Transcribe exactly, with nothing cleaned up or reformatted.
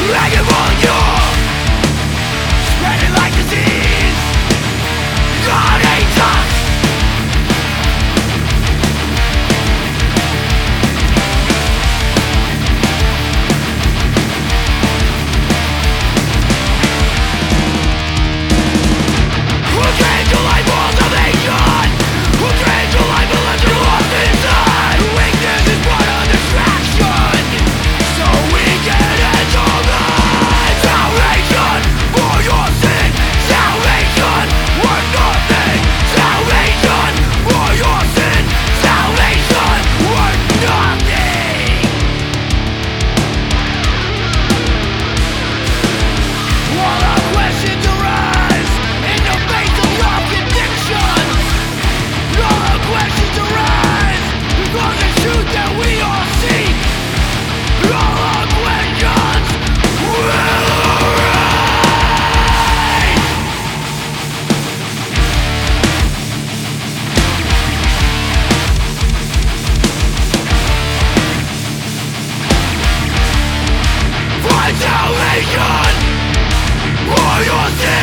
hanging on you, spreading like disease. God hates us. Who came to life for salvation? Who came to life and left you lost inside? Weakness is but a distraction, so we can handle that. Salvation for your sin. Salvation worth nothing. Salvation for your sin. Salvation worth nothing. All our questions arise in the face of your convictions. All our questions arise because the truth that we all seek. All our questions will arise. Find salvation for your sin.